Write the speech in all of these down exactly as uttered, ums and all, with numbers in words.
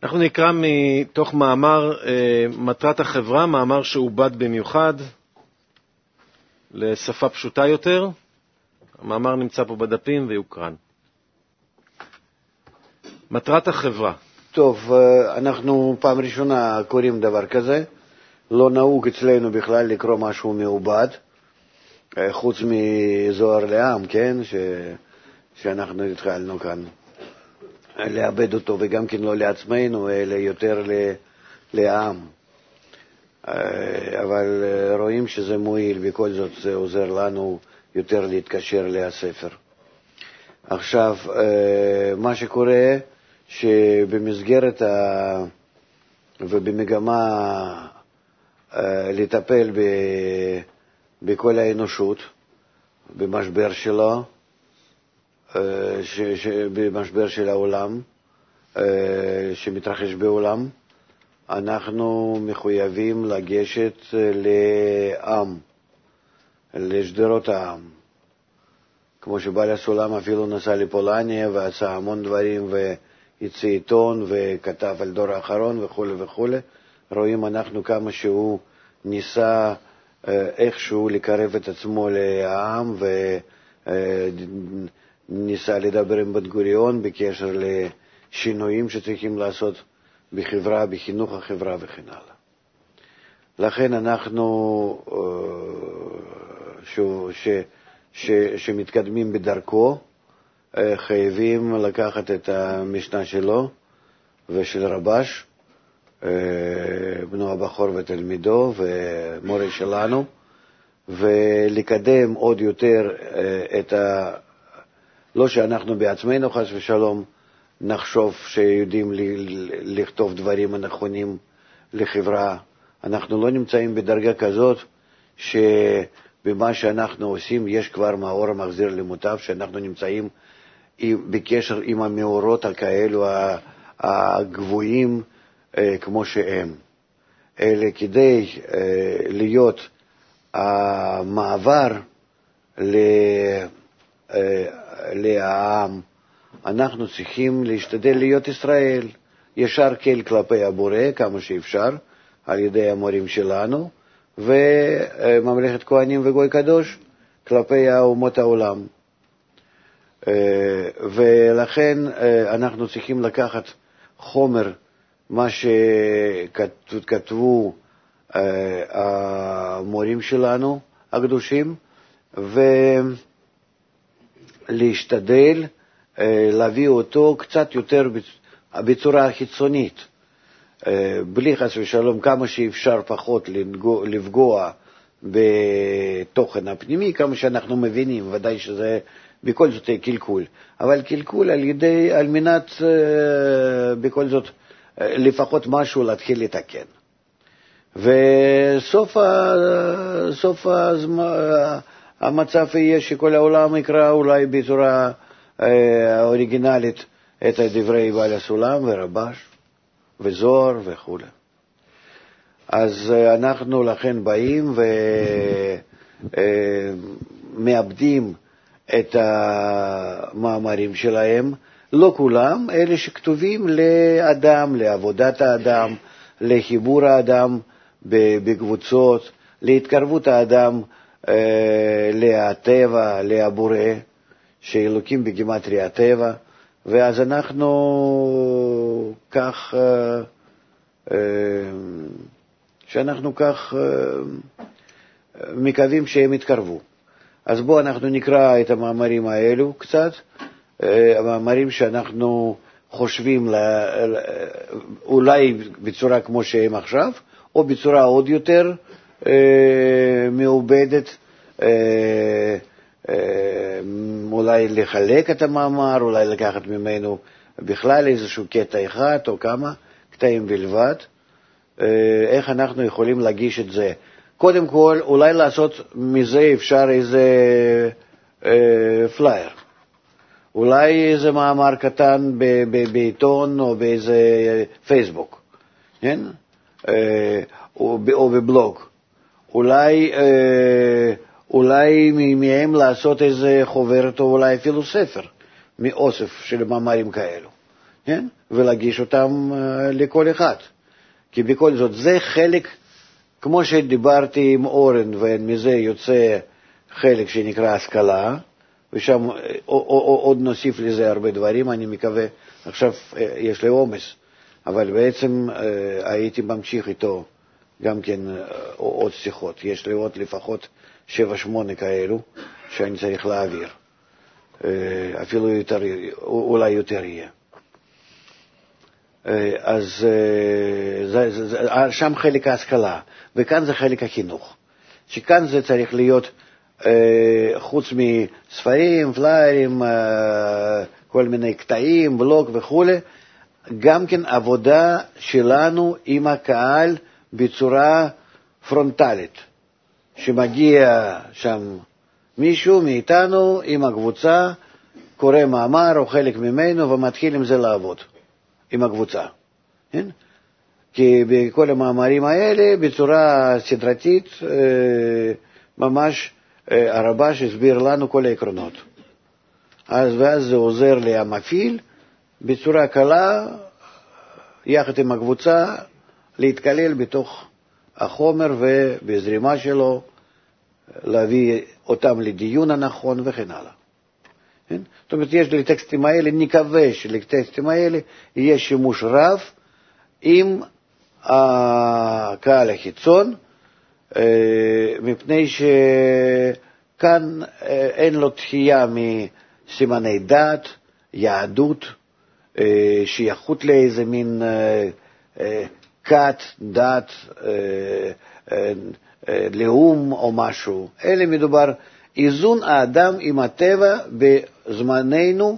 אנחנו נקרא מתוך מאמר מטרת החברה, מאמר שעובד במיוחד לשפה פשוטה יותר. המאמר נמצא פה בדפים ויוקרן. מטרת החברה. טוב, אנחנו פעם ראשונה קוראים דבר כזה. לא נהוג אצלנו בכלל לקרוא משהו מעובד, חוץ מזוהר לעם, כן? ש... שאנחנו התחלנו כאן לאבד אותו, וגם כן לא לעצמנו, אלא יותר ל... לעם. אבל רואים שזה מועיל, בכל זאת זה עוזר לנו יותר להתקשר לספר. עכשיו, מה שקורה, שבמסגרת ה... ובמגמה לטפל ב... בכל האנושות, במשבר שלו, ש... ש... במשבר של העולם, שמתרחש בעולם, אנחנו מחויבים לגשת לעם, לשדרות העם. כמו שבעל הסולם אפילו נסע לפולניה ועשה המון דברים והציא עיתון וכתב על דור האחרון וכו' וכו'. רואים אנחנו כמה שהוא ניסה איכשהו לקרב את עצמו לעם, וניסה לדבר עם בן גוריון בקשר לשינויים שצריכים לעשות בחברה, בחינוך החברה וכן הלאה. לכן אנחנו ש, ש, ש, שמתקדמים בדרכו, חייבים לקחת את המשנה שלו ושל רבש, בנו הבחור ותלמידו ומורה שלנו, ולקדם עוד יותר את ה... לא שאנחנו בעצמנו חס ושלום נחשוב שיודעים לכתוב דברים הנכונים לחברה. אנחנו לא נמצאים בדרגה כזאת שבמה שאנחנו עושים יש כבר מאור המחזיר למוטב, שאנחנו נמצאים בקשר עם המאורות הכאלו הגבוהים כמו שהם. אלא כדי להיות המעבר לעם, אנחנו צריכים להשתדל להיות ישראל, ישר כל כלפי הבורא כמה שאפשר, על ידי המורים שלנו, וממלכת כהנים וגוי קדוש כלפי אומות העולם. ולכן אנחנו צריכים לקחת חומר, מה שכתבו המורים שלנו הקדושים, ולהשתדל להביא אותו קצת יותר בצורה חיצונית, בלי חס ושלום כמה שאפשר פחות לפגוע בתוכן הפנימי, כמה שאנחנו מבינים, ודאי שזה בכל זאת קלקול, אבל קלקול על ידי, על מנת בכל זאת לפחות משהו להתחיל לתקן. וסוף ה, סוף המצב יהיה שכל העולם יקרא אולי בצורה אוריגינלית את דברי בעל הסולם ורבש וזוהר וכו'. אז אנחנו לכן באים ומאבדים את המאמרים שלהם, לא כולם, אלה שכתובים לאדם, לעבודת האדם, לחיבור האדם בקבוצות, להתקרבות האדם לטבע, לבורא, שאלוקים בגימטריה הטבע, ואז אנחנו כך, שאנחנו כך מקווים שהם יתקרבו. אז בואו אנחנו נקרא את המאמרים האלו קצת, המאמרים שאנחנו חושבים אולי בצורה כמו שהם עכשיו, או בצורה עוד יותר מעובדת, אולי לחלק את המאמר, אולי לקחת ממנו בכלל איזשהו קטע אחד או כמה קטעים בלבד. איך אנחנו יכולים להגיש את זה? קודם כל, אולי לעשות מזה אפשר איזה פלייר. אולי איזה מאמר קטן בעיתון או באיזה פייסבוק, כן? או בבלוג. אולי, אולי מהם לעשות איזה חוברת או אולי אפילו ספר מאוסף של מאמרים כאלו, כן? ולהגיש אותם לכל אחד. כי בכל זאת זה חלק, כמו שדיברתי עם אורן, ומזה יוצא חלק שנקרא השכלה, ושם עוד נוסיף לזה הרבה דברים, אני מקווה, עכשיו יש לי עומס, אבל בעצם הייתי ממשיך איתו גם כן עוד שיחות. יש לי עוד לפחות שבע שמונה כאלו שאני צריך להעביר. אפילו יותר, אולי יותר יהיה. אז זה, זה, זה, שם חלק ההשכלה, וכאן זה חלק החינוך. שכאן זה צריך להיות, חוץ מספרים, פליירים, כל מיני קטעים, בלוג וכו', גם כן עבודה שלנו עם הקהל בצורה פרונטלית, שמגיע שם מישהו מאיתנו עם הקבוצה, קורא מאמר או חלק ממנו ומתחיל עם זה לעבוד, עם הקבוצה. כן? כי בכל המאמרים האלה, בצורה סדרתית, ממש הרב"ש הסביר לנו כל העקרונות. אז ואז זה עוזר למפעיל בצורה קלה, יחד עם הקבוצה, להתקלל בתוך החומר ובזרימה שלו, להביא אותם לדיון הנכון וכן הלאה. כן? זאת אומרת, יש לטקסטים האלה, נקווה שלטקסטים האלה יהיה שימוש רב עם הקהל החיצון, מפני שכאן אין לו תחייה מסימני דת, יהדות, שייכות לאיזה מין כת, דת, לאום או משהו. אלה מדובר איזון האדם עם הטבע בזמננו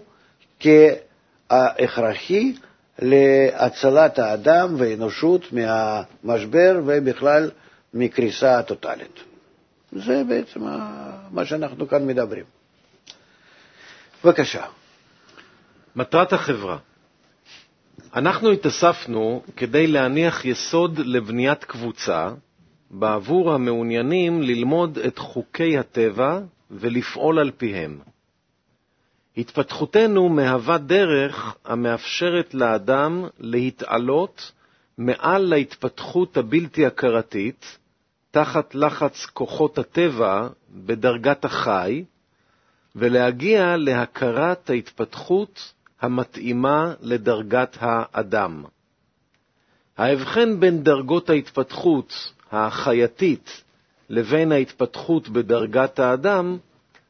כהכרחי להצלת האדם והאנושות מהמשבר ובכלל מקריסה טוטלית. זה בעצם מה שאנחנו כאן מדברים. בבקשה. מטרת החברה. אנחנו התאספנו כדי להניח יסוד לבניית קבוצה בעבור המעוניינים ללמוד את חוקי הטבע ולפעול על פיהם. התפתחותנו מהווה דרך המאפשרת לאדם להתעלות מעל להתפתחות הבלתי הכרתית, תחת לחץ כוחות הטבע בדרגת החי, ולהגיע להכרת ההתפתחות המתאימה לדרגת האדם. ההבחן בין דרגות ההתפתחות החייתית לבין ההתפתחות בדרגת האדם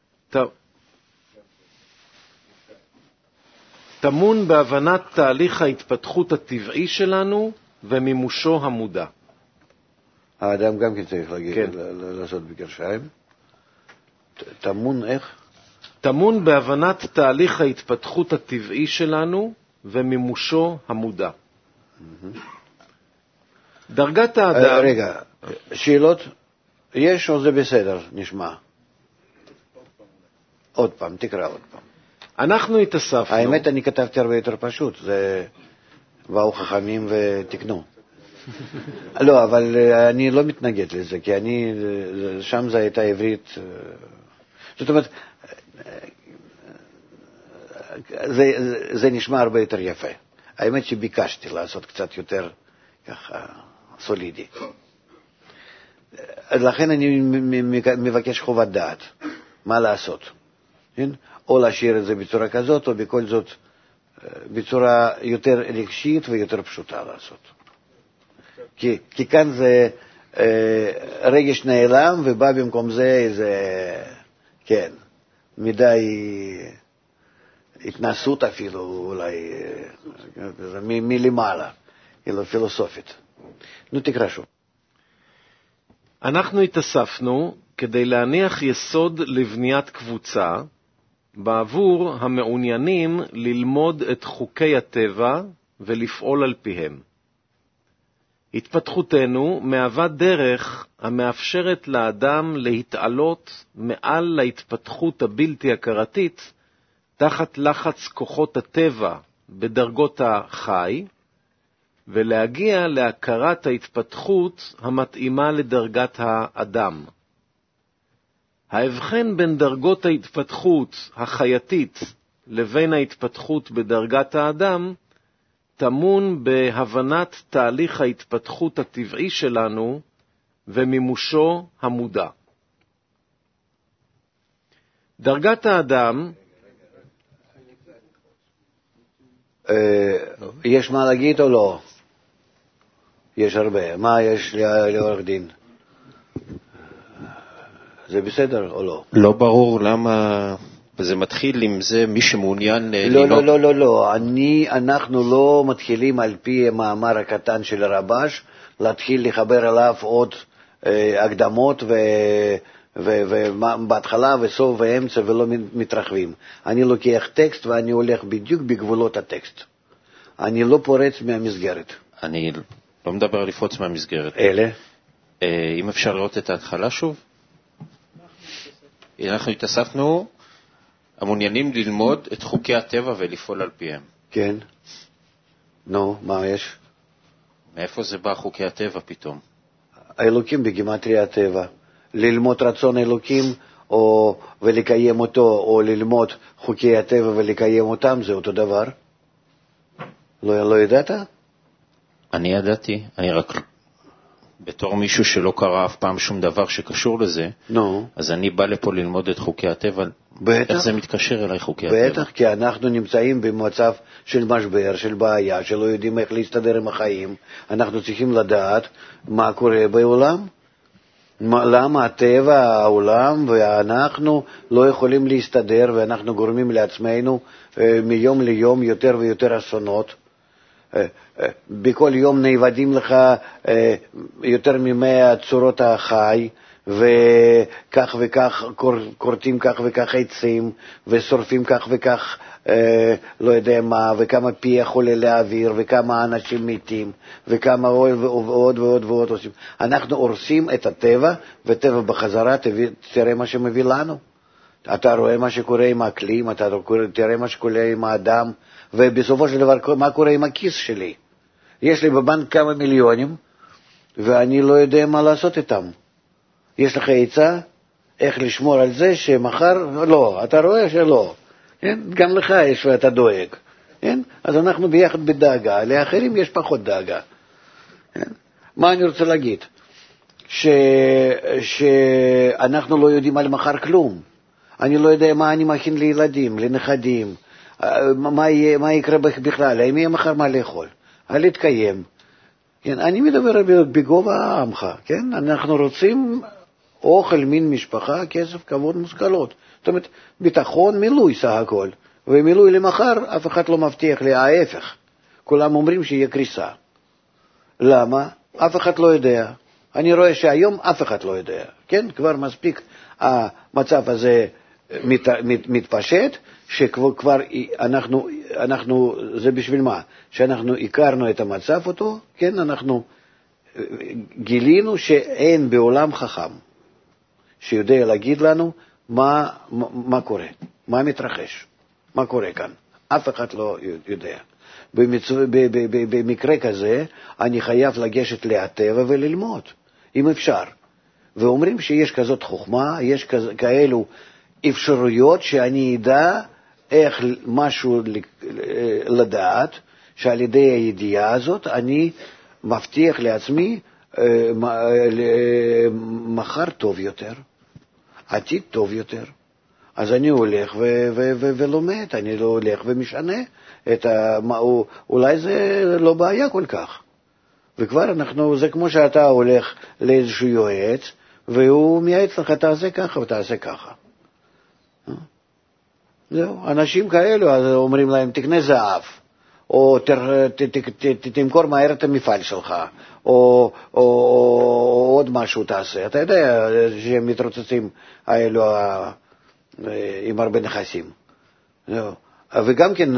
טמון בהבנת תהליך ההתפתחות הטבעי שלנו ומימושו המודע. האדם גם כן צריך להגיד, כן. לעשות בגרשיים. טמון איך? טמון בהבנת תהליך ההתפתחות הטבעי שלנו ומימושו המודע. Mm-hmm. דרגת האדם... רגע, שאלות? יש או זה בסדר? נשמע. עוד פעם, תקרא עוד פעם. אנחנו התאספנו... האמת, אני כתבתי הרבה יותר פשוט. זה... באו חכמים ותקנו. לא, אבל אני לא מתנגד לזה, כי אני... שם זה הייתה עברית... זאת אומרת... זה, זה נשמע הרבה יותר יפה. האמת שביקשתי לעשות קצת יותר ככה סולידי. לכן אני מבקש חובת דעת. מה לעשות? או להשאיר את זה בצורה כזאת, או בכל זאת בצורה יותר רגשית ויותר פשוטה לעשות. כי, כי כאן זה רגש נעלם, ובא במקום זה איזה, כן, מדי... התנסות אפילו, אולי, מ- מלמעלה, אלא פילוסופית. נו, תקרא שוב. אנחנו התאספנו כדי להניח יסוד לבניית קבוצה, בעבור המעוניינים ללמוד את חוקי הטבע ולפעול על פיהם. התפתחותנו מהווה דרך המאפשרת לאדם להתעלות מעל להתפתחות הבלתי הכרתית, תחת לחץ כוחות הטבע בדרגות החי, ולהגיע להכרת ההתפתחות המתאימה לדרגת האדם. ההבחן בין דרגות ההתפתחות החייתית לבין ההתפתחות בדרגת האדם טמון בהבנת תהליך ההתפתחות הטבעי שלנו ומימושו המודע. דרגת האדם, יש מה להגיד או לא? יש הרבה. מה יש לעורך דין? זה בסדר או לא? לא ברור למה, וזה מתחיל עם זה מי שמעוניין לא, לנהוג. לא, לא, לא, לא. אני, אנחנו לא מתחילים על פי המאמר הקטן של הרבש, להתחיל לחבר אליו עוד אה, הקדמות ו... ובהתחלה וסוף ואמצע ולא מתרחבים. אני לוקח טקסט ואני הולך בדיוק בגבולות הטקסט. אני לא פורץ מהמסגרת. אני לא מדבר על לפרוץ מהמסגרת. אלה? אם אפשר לראות את ההתחלה שוב? אנחנו התאספנו, המעוניינים ללמוד את חוקי הטבע ולפעול על פיהם. כן. נו, מה יש? מאיפה זה בא חוקי הטבע פתאום? האלוקים בגימטריה הטבע. ללמוד רצון אלוקים או ולקיים אותו, או ללמוד חוקי הטבע ולקיים אותם, זה אותו דבר? לא, לא ידעת? אני ידעתי, אני רק בתור מישהו שלא קרא אף פעם שום דבר שקשור לזה, no. אז אני בא לפה ללמוד את חוקי הטבע. בטח. איך זה מתקשר אליי חוקי בטח, הטבע? בטח, כי אנחנו נמצאים במצב של משבר, של בעיה, שלא יודעים איך להסתדר עם החיים. אנחנו צריכים לדעת מה קורה בעולם. למה הטבע, העולם ואנחנו לא יכולים להסתדר, ואנחנו גורמים לעצמנו מיום ליום יותר ויותר אסונות. בכל יום נאבדים לך יותר ממאה צורות החי, וכך וכך קורטים כך וכך עצים, ושורפים כך וכך לא יודע מה, וכמה פיח עולה לאוויר, וכמה אנשים מתים, וכמה עוד ועוד ועוד ועוד עושים. אנחנו הורסים את הטבע, וטבע בחזרה תראה מה שמביא לנו. אתה רואה מה שקורה עם האקלים, אתה תראה מה שקורה עם האדם, ובסופו של דבר מה קורה עם הכיס שלי. יש לי בבנק כמה מיליונים, ואני לא יודע מה לעשות איתם. יש לך עצה איך לשמור על זה שמחר, לא, אתה רואה שלא. כן? גם לך יש ואתה דואג. כן? אז אנחנו ביחד בדאגה, לאחרים יש פחות דאגה. כן? מה אני רוצה להגיד? ש... שאנחנו לא יודעים על מחר כלום. אני לא יודע מה אני מכין לילדים, לנכדים, מה, יהיה, מה יקרה בכלל, האם יהיה מחר מה לאכול, על להתקיים. כן? אני מדבר בגובה עמך, כן? אנחנו רוצים אוכל, מין משפחה, כסף, כבוד, מושכלות. זאת אומרת, ביטחון, מילוי סך הכל. ומילוי למחר, אף אחד לא מבטיח לי, ההפך. כולם אומרים שיהיה קריסה. למה? אף אחד לא יודע. אני רואה שהיום אף אחד לא יודע. כן? כבר מספיק המצב הזה מת, מת, מתפשט, שכבר אנחנו, אנחנו, זה בשביל מה? שאנחנו הכרנו את המצב אותו, כן? אנחנו גילינו שאין בעולם חכם שיודע להגיד לנו מה, מה, מה קורה, מה מתרחש, מה קורה כאן. אף אחד לא יודע. במצו, ב, ב, ב, במקרה כזה אני חייב לגשת להטבע וללמוד, אם אפשר. ואומרים שיש כזאת חוכמה, יש כזה, כאלו אפשרויות שאני אדע איך משהו לדעת, שעל ידי הידיעה הזאת אני מבטיח לעצמי מחר טוב יותר, עתיד טוב יותר. אז אני הולך ו- ו- ו- ולומד, אני לא הולך ומשנה את ה... אולי זה לא בעיה כל כך. וכבר אנחנו, זה כמו שאתה הולך לאיזשהו יועץ, והוא מייעץ לך, תעשה ככה ותעשה ככה. זהו, אנשים כאלו, אז אומרים להם, תקנה זהב, או ת, ת, ת, ת, ת, תמכור מהר את המפעל שלך, או, או, או עוד משהו תעשה. אתה יודע שהם מתרוצצים האלו עם הרבה נכסים. זהו. וגם כן,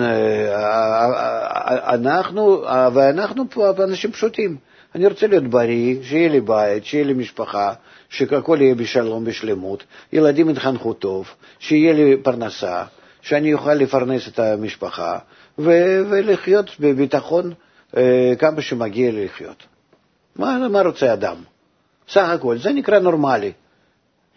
אנחנו, ואנחנו פה אנשים פשוטים. אני רוצה להיות בריא, שיהיה לי בית, שיהיה לי משפחה, שהכל יהיה בשלום, בשלמות, ילדים יתחנכו טוב, שיהיה לי פרנסה, שאני אוכל לפרנס את המשפחה, ו- ולחיות בביטחון אה, כמה שמגיע לי לחיות. מה, מה רוצה אדם? סך הכל, זה נקרא נורמלי,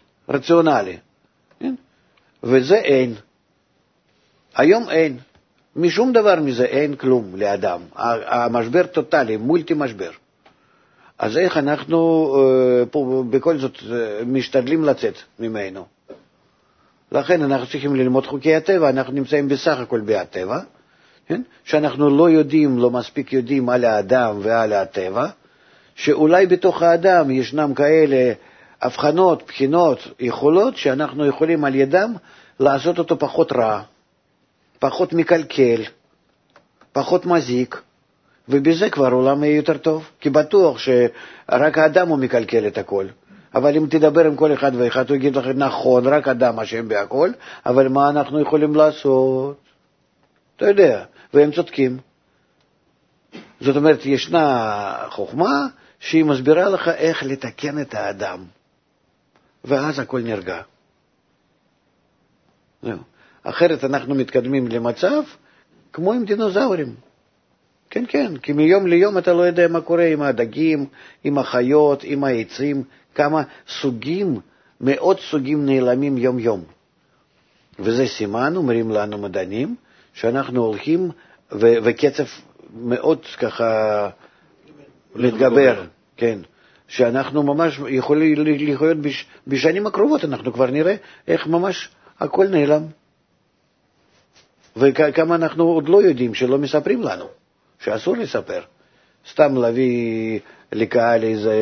רציונלי. כן? וזה אין. היום אין. משום דבר מזה אין כלום לאדם. המשבר טוטלי, מולטי משבר. אז איך אנחנו פה בכל זאת משתדלים לצאת ממנו? לכן אנחנו צריכים ללמוד חוקי הטבע, אנחנו נמצאים בסך הכל בהטבע, כן? שאנחנו לא יודעים, לא מספיק יודעים על האדם ועל הטבע, שאולי בתוך האדם ישנם כאלה הבחנות, בחינות, יכולות, שאנחנו יכולים על ידם לעשות אותו פחות רע, פחות מקלקל, פחות מזיק, ובזה כבר עולם יהיה יותר טוב, כי בטוח שרק האדם הוא מקלקל את הכל. אבל אם תדבר עם כל אחד ואחד, הוא יגיד לך, נכון, רק אדם אשם בהכל, אבל מה אנחנו יכולים לעשות? אתה יודע, והם צודקים. זאת אומרת, ישנה חוכמה שהיא מסבירה לך איך לתקן את האדם, ואז הכל נרגע. זהו. אחרת אנחנו מתקדמים למצב כמו עם דינוזאורים. כן, כן, כי מיום ליום אתה לא יודע מה קורה עם הדגים, עם החיות, עם העצים, כמה סוגים, מאות סוגים נעלמים יום יום. וזה סימן, אומרים לנו מדענים, שאנחנו הולכים ו- וקצב מאוד ככה להתגבר, כן, שאנחנו ממש יכולים לחיות בש- בשנים הקרובות, אנחנו כבר נראה איך ממש הכל נעלם. וכמה אנחנו עוד לא יודעים, שלא מספרים לנו, שאסור לספר. סתם להביא לקהל איזה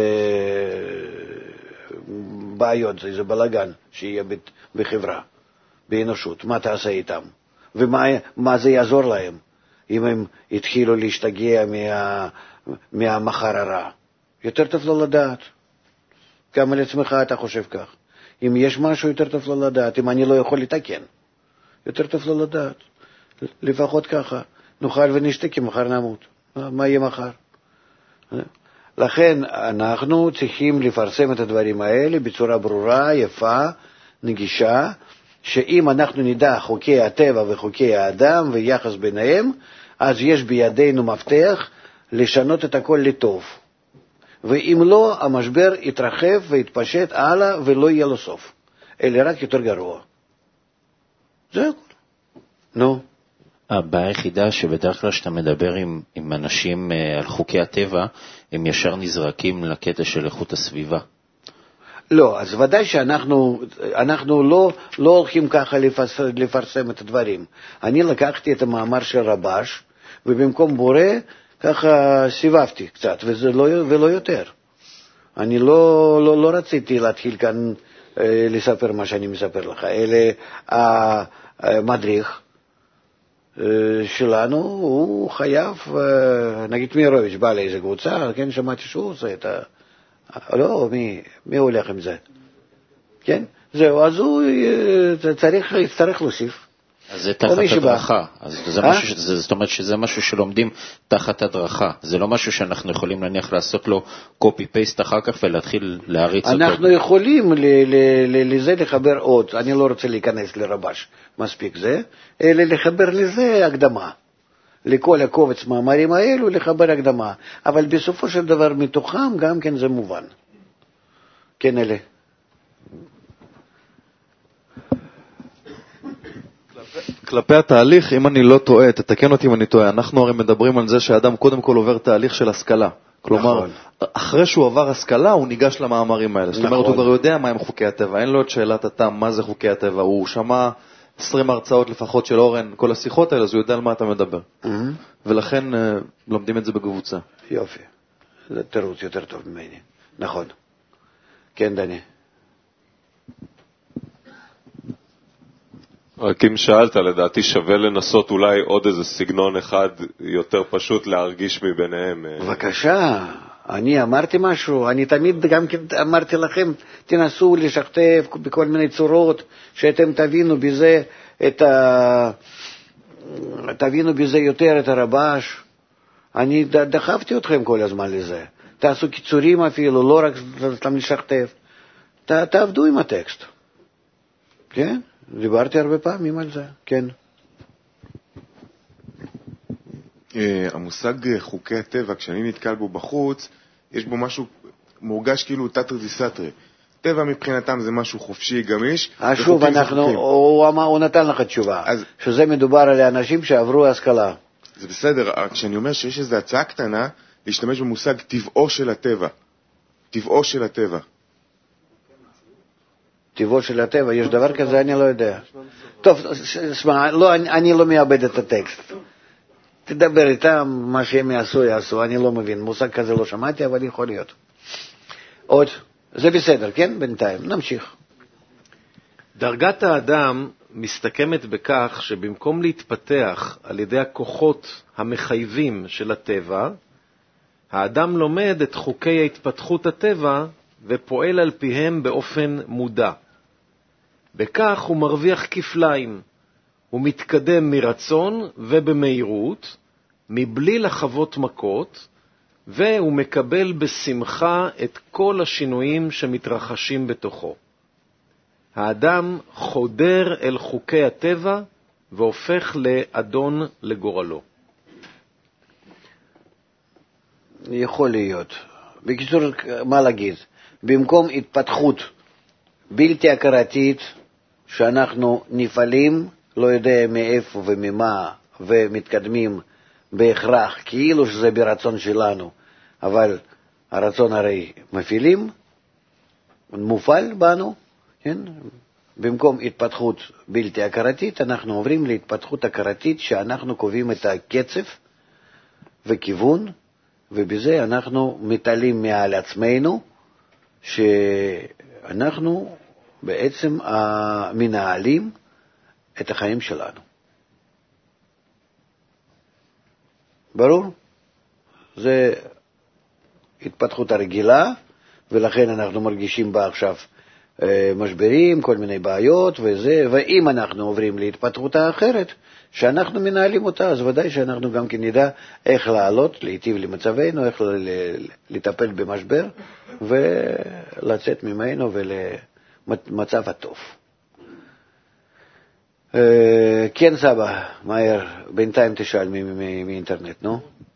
בעיות, איזה בלגן שיהיה בחברה, באנושות. מה תעשה איתם? ומה מה זה יעזור להם אם הם התחילו להשתגע מה, מהמחר הרע? יותר טוב לא לדעת. גם על עצמך אתה חושב כך. אם יש משהו יותר טוב לא לדעת, אם אני לא יכול לתקן, יותר טוב לא לדעת. לפחות ככה, נאכל ונשתה כי מחר נמות. מה יהיה מחר? לכן אנחנו צריכים לפרסם את הדברים האלה בצורה ברורה, יפה, נגישה, שאם אנחנו נדע חוקי הטבע וחוקי האדם ויחס ביניהם, אז יש בידינו מפתח לשנות את הכל לטוב. ואם לא, המשבר יתרחב ויתפשט הלאה ולא יהיה לו סוף, אלא רק יותר גרוע. זה הכל. נו. הבעיה היחידה שבדרך כלל שאתה מדבר עם, עם אנשים על חוקי הטבע, הם ישר נזרקים לקטע של איכות הסביבה. לא, אז ודאי שאנחנו אנחנו לא, לא הולכים ככה לפרסם, לפרסם את הדברים. אני לקחתי את המאמר של רבש, ובמקום בורא ככה סיבבתי קצת, וזה לא, ולא יותר. אני לא, לא, לא רציתי להתחיל כאן אה, לספר מה שאני מספר לך, אלא המדריך אה, שלנו, הוא חייב, אה, נגיד מירוביץ' בא לאיזה קבוצה, כן, שמעתי שהוא עושה את ה... לא, מי, מי הולך עם זה? כן? זהו, אז הוא צריך, יצטרך להוסיף. אז זה תחת הדרכה. אז זה משהו, שזה, זאת אומרת שזה משהו שלומדים תחת הדרכה. זה לא משהו שאנחנו יכולים להניח לעשות לו copy-paste אחר כך ולהתחיל להריץ אותו. אנחנו יכולים לזה לחבר עוד, אני לא רוצה להיכנס לרבש, מספיק זה, אלא לחבר לזה הקדמה. לכל הקובץ מאמרים האלו לחבר הקדמה, אבל בסופו של דבר מתוכם גם כן זה מובן. כן, אלה. כלפי התהליך, אם אני לא טועה, תתקן אותי אם אני טועה, אנחנו הרי מדברים על זה שהאדם קודם כל עובר תהליך של השכלה. כלומר, נכון. אחרי שהוא עבר השכלה, הוא ניגש למאמרים האלה. נכון. זאת אומרת, הוא כבר יודע מהם חוקי הטבע, אין לו את שאלת התם, מה זה חוקי הטבע, הוא שמע עשרים הרצאות לפחות של אורן, כל השיחות האלה, אז הוא יודע על מה אתה מדבר. Mm-hmm. ולכן לומדים את זה בקבוצה. יופי. זה תירוץ יותר טוב ממני. נכון. כן, דני. רק אם שאלת, לדעתי שווה לנסות אולי עוד איזה סגנון אחד יותר פשוט להרגיש מביניהם. בבקשה, אני אמרתי משהו, אני תמיד גם אמרתי לכם, תנסו לשכתב בכל מיני צורות, שאתם תבינו בזה את ה... תבינו בזה יותר את הרבש. אני דחפתי אתכם כל הזמן לזה. תעשו קיצורים אפילו, לא רק סתם לשכתב. ת, תעבדו עם הטקסט. כן? דיברתי הרבה פעמים על זה, כן. המושג חוקי הטבע, כשאני נתקל בו בחוץ, יש בו משהו מורגש כאילו תתרי דיסתרי. טבע מבחינתם זה משהו חופשי, גמיש. שוב, אנחנו, הוא, אמר, הוא נתן לך תשובה, אז, שזה מדובר על אנשים שעברו השכלה. זה בסדר, כשאני אומר שיש איזו הצעה קטנה, להשתמש במושג טבעו של הטבע. טבעו של הטבע. טבעו של הטבע, יש דבר כזה? אני לא יודע. טוב, שמע, לא, אני, אני לא מאבד את הטקסט. תדבר איתם, מה שהם יעשו, יעשו, אני לא מבין. מושג כזה לא שמעתי, אבל יכול להיות. עוד, זה בסדר, כן? בינתיים, נמשיך. דרגת האדם מסתכמת בכך שבמקום להתפתח על ידי הכוחות המחייבים של הטבע, האדם לומד את חוקי ההתפתחות הטבע ופועל על פיהם באופן מודע. בכך הוא מרוויח כפליים. הוא מתקדם מרצון ובמהירות, מבלי לחוות מכות, והוא מקבל בשמחה את כל השינויים שמתרחשים בתוכו. האדם חודר אל חוקי הטבע והופך לאדון לגורלו. יכול להיות. בקיצור, מה להגיד? במקום התפתחות בלתי הכרתית, שאנחנו נפעלים, לא יודע מאיפה וממה, ומתקדמים בהכרח, כאילו שזה ברצון שלנו, אבל הרצון הרי מפעילים, מופעל בנו, כן? במקום התפתחות בלתי הכרתית, אנחנו עוברים להתפתחות הכרתית, שאנחנו קובעים את הקצב וכיוון, ובזה אנחנו מתעלים מעל עצמנו, שאנחנו בעצם מנהלים את החיים שלנו. ברור? זה התפתחות הרגילה, ולכן אנחנו מרגישים בה עכשיו משברים, כל מיני בעיות וזה, ואם אנחנו עוברים להתפתחות האחרת, שאנחנו מנהלים אותה, אז ודאי שאנחנו גם כן נדע איך לעלות, להיטיב למצבנו, איך לטפל במשבר, ולצאת ממנו ולמצב הטוב. כן, סבא, מהר, בינתיים תשאל מאינטרנט, נו?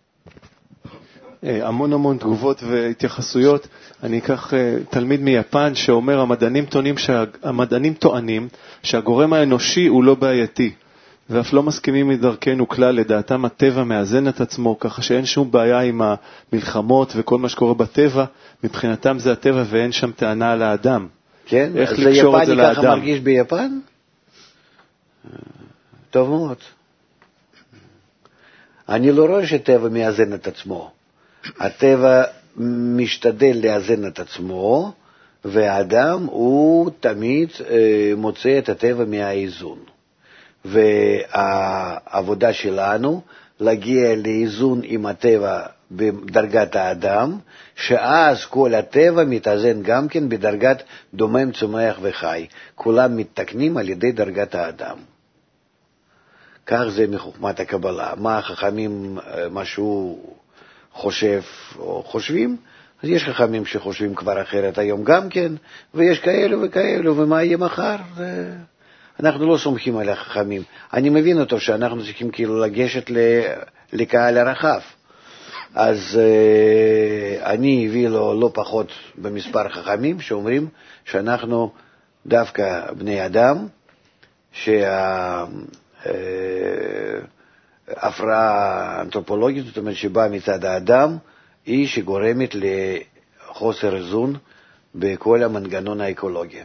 המון המון תגובות והתייחסויות. אני אקח תלמיד מיפן שאומר, המדענים טוענים, שהמדענים טוענים שהגורם האנושי הוא לא בעייתי, ואף לא מסכימים מדרכנו כלל. לדעתם הטבע מאזן את עצמו, ככה שאין שום בעיה עם המלחמות וכל מה שקורה בטבע, מבחינתם זה הטבע ואין שם טענה על האדם. כן? איך זה לקשור את זה לאדם? יפני ככה מרגיש ביפן? טוב מאוד. אני לא רואה שטבע מאזן את עצמו. הטבע משתדל לאזן את עצמו, והאדם הוא תמיד אה, מוצא את הטבע מהאיזון. והעבודה שלנו להגיע לאיזון עם הטבע בדרגת האדם, שאז כל הטבע מתאזן גם כן בדרגת דומם, צומח וחי. כולם מתתקנים על ידי דרגת האדם. כך זה מחוכמת הקבלה. מה החכמים, משהו חושב או חושבים, אז יש חכמים שחושבים כבר אחרת היום גם כן, ויש כאלו וכאלו, ומה יהיה מחר? זה... אנחנו לא סומכים על החכמים. אני מבין אותו שאנחנו צריכים כאילו לגשת לקהל הרחב. אז אה, אני הביא לו לא פחות במספר חכמים שאומרים שאנחנו דווקא בני אדם, שה... הפרעה אנתרופולוגית, זאת אומרת שבאה מצד האדם, היא שגורמת לחוסר איזון בכל המנגנון האקולוגי.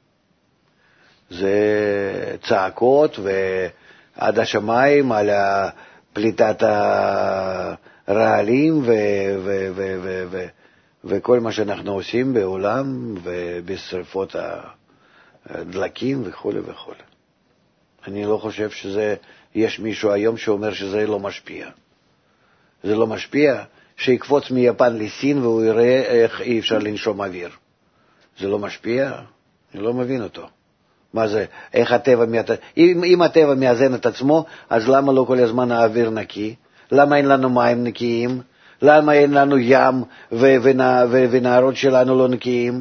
זה צעקות ועד השמיים על פליטת הרעלים ו- ו- ו- ו- ו- וכל מה שאנחנו עושים בעולם ובשרפות הדלקים וכו' וכו'. אני לא חושב שזה, יש מישהו היום שאומר שזה לא משפיע. זה לא משפיע, שיקפוץ מיפן לסין והוא יראה איך אי אפשר לנשום אוויר. זה לא משפיע? אני לא מבין אותו. מה זה, איך הטבע, אם, אם הטבע מאזן את עצמו, אז למה לא כל הזמן האוויר נקי? למה אין לנו מים נקיים? למה אין לנו ים ו- ונה- ו- ונערות שלנו לא נקיים?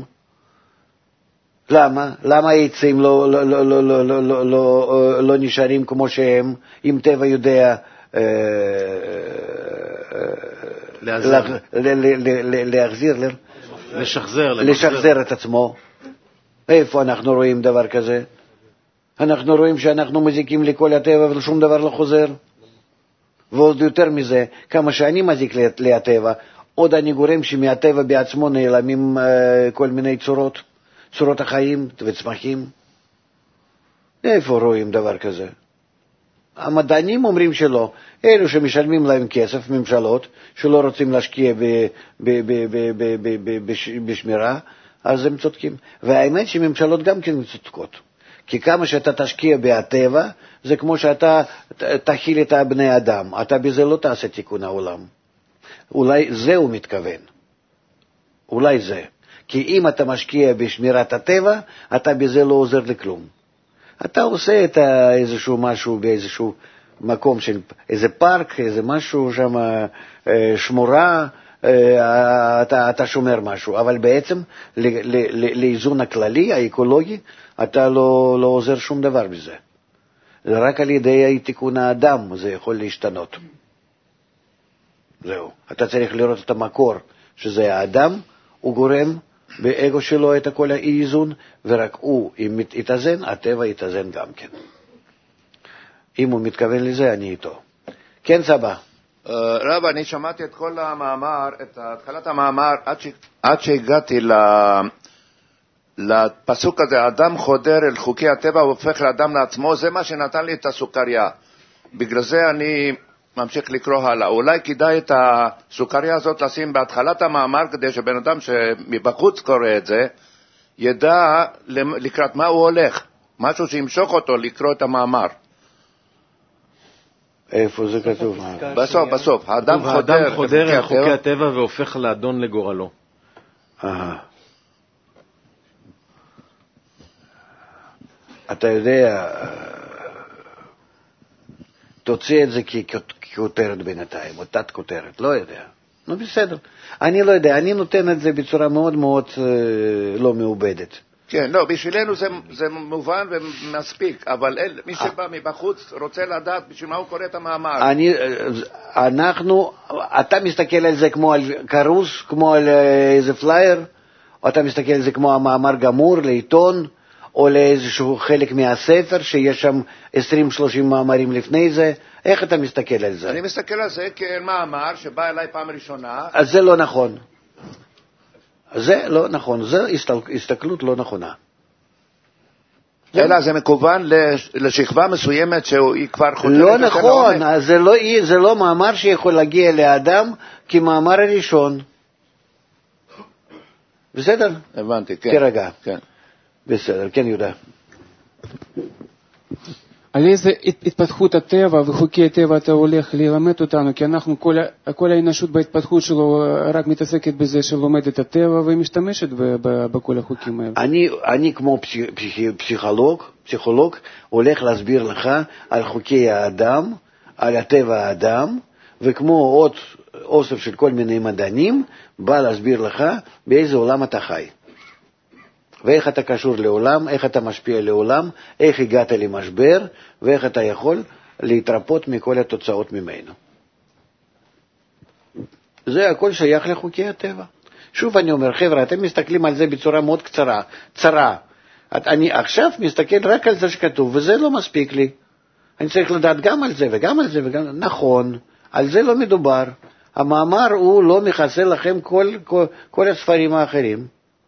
למה? למה העצים לא, לא, לא, לא, לא, לא, לא, לא, לא נשארים כמו שהם, אם טבע יודע להחזיר, לשחזר, לשחזר את עצמו? איפה אנחנו רואים דבר כזה? אנחנו רואים שאנחנו מזיקים לכל הטבע ושום דבר לא חוזר. ועוד יותר מזה, כמה שאני מזיק לטבע, עוד אני גורם שמהטבע בעצמו נעלמים כל מיני צורות, צורות החיים וצמחים. איפה רואים דבר כזה? המדענים אומרים שלא. אלו שמשלמים להם כסף, ממשלות, שלא רוצים להשקיע בשמירה, אז הם צודקים. והאמת שממשלות גם כן צודקות. כי כמה שאתה תשקיע בהטבע, זה כמו שאתה תכיל את בני אדם. אתה בזה לא תעשה תיקון העולם. אולי זה הוא מתכוון. אולי זה. כי אם אתה משקיע בשמירת הטבע, אתה בזה לא עוזר לכלום. אתה עושה את איזשהו משהו באיזשהו מקום של איזה פארק, איזה משהו שם, שמורה, אתה, אתה שומר משהו, אבל בעצם לאיזון הכללי, האקולוגי, אתה לא, לא עוזר שום דבר בזה. זה רק על ידי תיקון האדם זה יכול להשתנות. זהו. אתה צריך לראות את המקור, שזה האדם, הוא גורם באגו שלו את כל האי-איזון, ורק הוא, אם יתאזן, הטבע יתאזן גם כן. אם הוא מתכוון לזה, אני איתו. כן, סבא. רב, אני שמעתי את כל המאמר, את התחלת המאמר, עד, ש... עד שהגעתי ל... לפסוק הזה, אדם חודר אל חוקי הטבע והופך לאדם לעצמו, זה מה שנתן לי את הסוכריה. בגלל זה אני ממשיך לקרוא הלאה. אולי כדאי את הסוכריה הזאת לשים בהתחלת המאמר, כדי שבן אדם שמבחוץ קורא את זה, ידע לקראת מה הוא הולך. משהו שימשוך אותו לקרוא את המאמר. איפה זה כתוב? בסוף, בסוף. האדם חודר אל חוקי הטבע והופך לאדון לגורלו. אה. אתה יודע, תוציא את זה ככותרת בינתיים, או תת כותרת, לא יודע. נו בסדר. אני לא יודע, אני נותן את זה בצורה מאוד מאוד לא מעובדת. כן, לא, בשבילנו זה, זה מובן ומספיק, אבל אל, מי שבא מבחוץ רוצה לדעת בשביל מה הוא קורא את המאמר. אני, אנחנו, אתה מסתכל על זה כמו על קרוס, כמו על איזה פלייר, או אתה מסתכל על זה כמו המאמר גמור לעיתון, או לאיזשהו חלק מהספר שיש שם עשרים שלושים מאמרים לפני זה. איך אתה מסתכל על זה? אני מסתכל על זה כמאמר שבא אליי פעם ראשונה. אז זה לא נכון. זה לא נכון, זה הסתכלות לא נכונה. אלא זה מקוון לשכבה מסוימת שהיא כבר חותרת. לא נכון, זה לא, זה לא מאמר שיכול להגיע לאדם כמאמר הראשון. בסדר? הבנתי, כן. כרגע. כן. בסדר, כן יהודה. על איזה התפתחות הטבע וחוקי הטבע אתה הולך ללמד אותנו, כי אנחנו, כל, כל האנושות בהתפתחות שלו רק מתעסקת בזה שלומד את הטבע ומשתמשת בכל החוקים האלה. אני, אני כמו פסיכולוג, פסיכולוג, הולך להסביר לך על חוקי האדם, על הטבע האדם, וכמו עוד אוסף של כל מיני מדענים, בא להסביר לך באיזה עולם אתה חי. ואיך אתה קשור לעולם, איך אתה משפיע לעולם, איך הגעת למשבר, ואיך אתה יכול להתרפות מכל התוצאות ממנו. זה הכל שייך לחוקי הטבע. שוב אני אומר, חבר'ה, אתם מסתכלים על זה בצורה מאוד קצרה, צרה. אני עכשיו מסתכל רק על זה שכתוב, וזה לא מספיק לי. אני צריך לדעת גם על זה וגם על זה וגם... נכון, על זה לא מדובר. המאמר הוא לא מכסה לכם כל, כל, כל הספרים האחרים.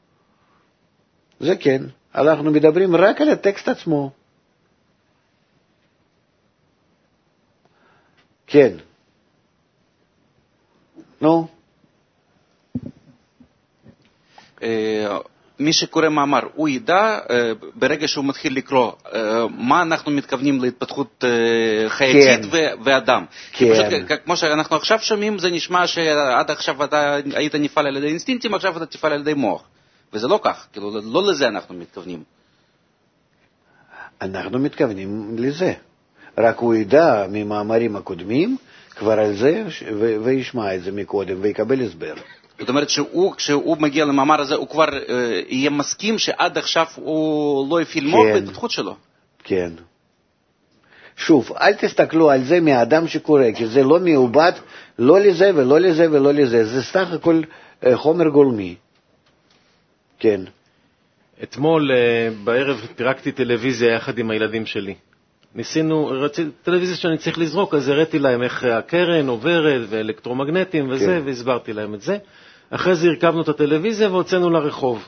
זה כן, אנחנו מדברים רק על הטקסט עצמו. כן. נו. מי שקורא מאמר, הוא ידע ברגע שהוא מתחיל לקרוא מה אנחנו מתכוונים להתפתחות חייתית ואדם. כמו שאנחנו עכשיו שומעים, זה נשמע שעד עכשיו אתה היית נפעל על ידי אינסטינקטים, עכשיו אתה תפעל על ידי מוח. וזה לא כך, כאילו, לא לזה אנחנו מתכוונים. אנחנו מתכוונים לזה. רק הוא ידע ממאמרים הקודמים כבר על זה, ו- וישמע את זה מקודם, ויקבל הסבר. זאת אומרת שהוא, כשהוא מגיע למאמר הזה, הוא כבר אה, יהיה מסכים שעד עכשיו הוא לא יפעיל מוח בהתפתחות שלו. כן. שוב, אל תסתכלו על זה מהאדם שקורא, כי זה לא מעובד, לא לזה ולא לזה ולא לזה. זה סך הכל אה, חומר גולמי. כן. אתמול בערב פירקתי טלוויזיה יחד עם הילדים שלי. ניסינו, רציתי, טלוויזיה שאני צריך לזרוק, אז הראיתי להם איך הקרן עוברת ואלקטרומגנטים וזה, כן. והסברתי להם את זה. אחרי זה הרכבנו את הטלוויזיה והוצאנו לרחוב.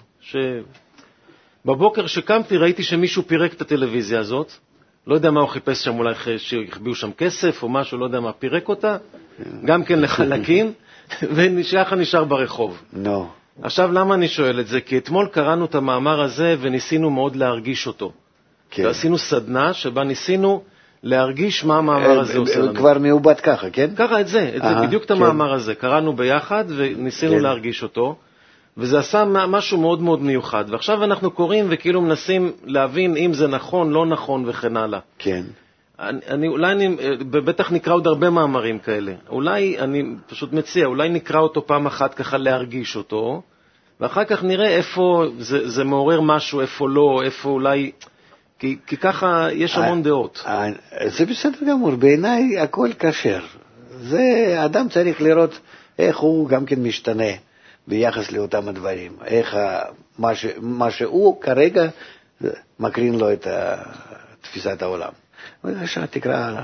בבוקר שקמתי ראיתי שמישהו פירק את הטלוויזיה הזאת. לא יודע מה הוא חיפש שם, אולי שהחביאו שם כסף או משהו, לא יודע מה, פירק אותה, גם כן לחלקים, ונשאר נשאר ברחוב. No. עכשיו, למה אני שואל את זה? כי אתמול קראנו את המאמר הזה וניסינו מאוד להרגיש אותו. כן. ועשינו סדנה שבה ניסינו להרגיש מה המאמר הזה עושה לנו. כבר מעובד ככה, כן? ככה, את זה, את זה, בדיוק את המאמר הזה. קראנו ביחד וניסינו להרגיש אותו, וזה עשה משהו מאוד מאוד מיוחד. ועכשיו אנחנו קוראים וכאילו מנסים להבין אם זה נכון, לא נכון וכן הלאה. כן. אני, אני, אולי אני, בטח נקרא עוד הרבה מאמרים כאלה. אולי, אני פשוט מציע, אולי נקרא אותו פעם אחת ככה להרגיש אותו, ואחר כך נראה איפה זה, זה מעורר משהו, איפה לא, איפה אולי, כי, כי ככה יש המון דעות. זה בסדר גמור, בעיניי הכל כשר. זה, אדם צריך לראות איך הוא גם כן משתנה ביחס לאותם הדברים, איך מה, ש, מה שהוא כרגע מקרין לו את תפיסת העולם. בבקשה, תקרא הלאה.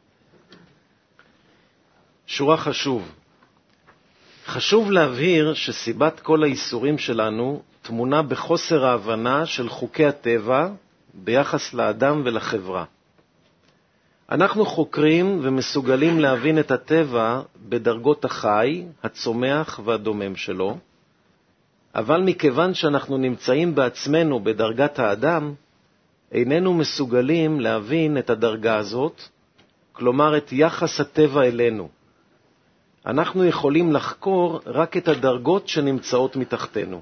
שורה חשוב. חשוב להבהיר שסיבת כל האיסורים שלנו תמונה בחוסר ההבנה של חוקי הטבע ביחס לאדם ולחברה. אנחנו חוקרים ומסוגלים להבין את הטבע בדרגות החי, הצומח והדומם שלו, אבל מכיוון שאנחנו נמצאים בעצמנו בדרגת האדם, איננו מסוגלים להבין את הדרגה הזאת, כלומר את יחס הטבע אלינו. אנחנו יכולים לחקור רק את הדרגות שנמצאות מתחתנו.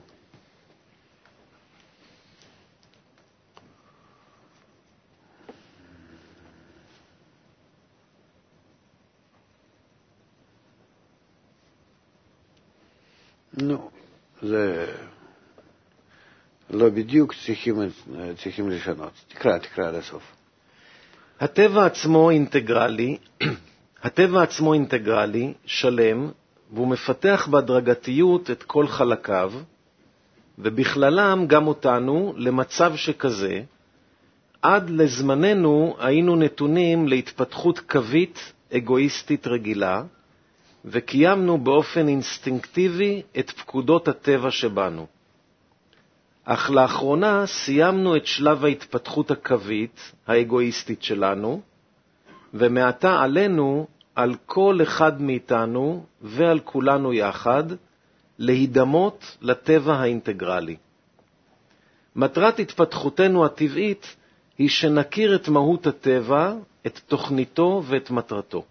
נו, זה לא בדיוק צריכים, צריכים לשנות. תקרא, תקרא עד הסוף. הטבע עצמו אינטגרלי, הטבע עצמו אינטגרלי, שלם, והוא מפתח בהדרגתיות את כל חלקיו, ובכללם גם אותנו למצב שכזה, עד לזמננו היינו נתונים להתפתחות קווית אגואיסטית רגילה, וקיימנו באופן אינסטינקטיבי את פקודות הטבע שבנו. אך לאחרונה סיימנו את שלב ההתפתחות הקווית, האגואיסטית שלנו, ומעתה עלינו, על כל אחד מאיתנו ועל כולנו יחד, להידמות לטבע האינטגרלי. מטרת התפתחותנו הטבעית היא שנכיר את מהות הטבע, את תוכניתו ואת מטרתו.